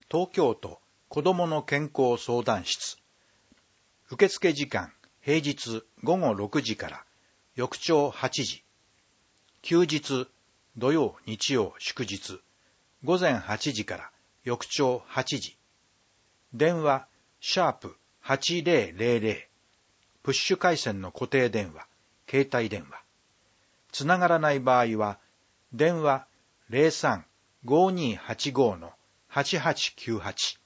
東京都子どもの健康相談室。受付時間、平日午後6時から翌朝8時。休日、土曜、日曜、祝日、午前8時から翌朝8時。電話、#8000、プッシュ回線の固定電話、携帯電話。つながらない場合は、電話 03-5285-8898